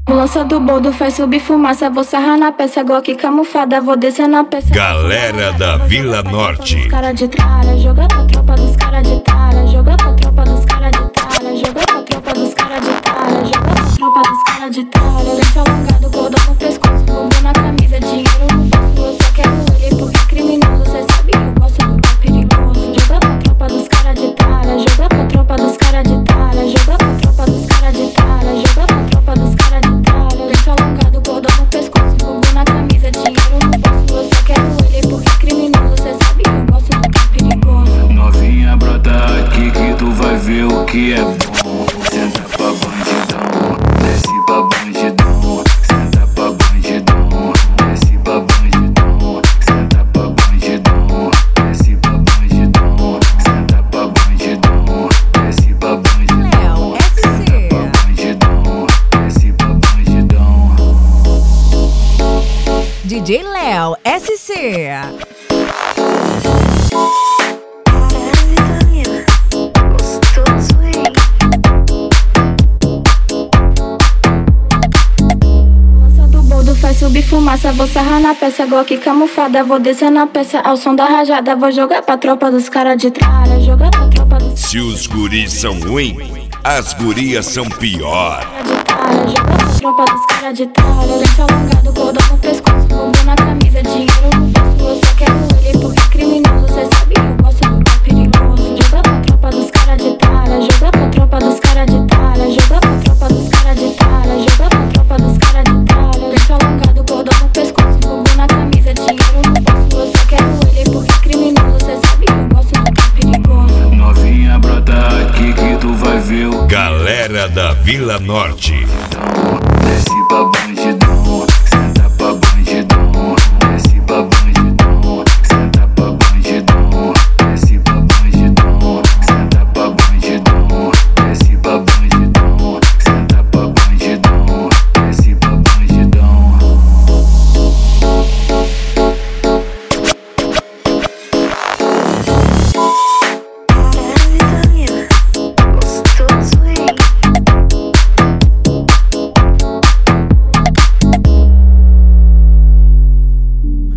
Lança do boldo, faz subir fumaça. Vou sarrar na peça, Glock camuflada. Vou descer na peça. Galera da Vila Norte. Os cara de tralha, joga pra tropa dos cara de tralha. Joga pra tropa dos cara de tralha. Joga pra tropa dos cara de tralha. Joga pra tropa dos cara de tralha. Lenço alongado, cordão no pescoço. Fogo na camisa, dinheiro no bolso. Eu só quero ele porque é criminoso. Cê sabe que eu gosto do que é perigoso. Joga pra tropa dos cara de tralha. Joga pra tropa dos cara de tralha. Joga pra tropa dos cara de tralha. Joga pra tropa dos cara de tralha. Lenço alongado, cordão no pescoço. Fogo na camisa, dinheiro no bolso. Eu só quero ele porque é criminoso. Cê sabe que eu gosto do que é perigoso. Novinha, brota aqui que tu vai ver o que é bom. Senta pra bandidão, desce pra bandidão. Senta pra bandidão, desce pra bandidão. Senta pra bandidão, desce pra bandidão. Senta pra bandidão, desce pra bandidão. Senta pra bandidão, desce pra bandidão. DJ Léo SC. Faz subir fumaça, vou sarrar na peça, Glock camuflada. Vou descer na peça, ao som da rajada. Vou jogar pra tropa dos cara de tralha. Jogar pra tropa dos Se os guris são ruins, as gurias são pior. cara de tralha. Jogar pra tropa dos cara de tralha. Lenço alongado, cordão no pescoço. Fogo na camisa, dinheiro no bolso. Eu só quero ele porque é criminoso. Cê sabe que eu gosto do que é perigoso. Jogar pra tropa dos cara de tralha. Jogar pra tropa dos cara de tralha. Jogar pra tropa dos cara de tralha. Jogar pra tropa dos cara de tralha. Lenço alongado, cordão no pescoço. Fogo na camisa, dinheiro no bolso. Eu só quero ele porque é criminoso. Cê sabe que eu gosto do que é perigoso. Novinha, brota aqui que tu vai ver o Galera da Vila Norte.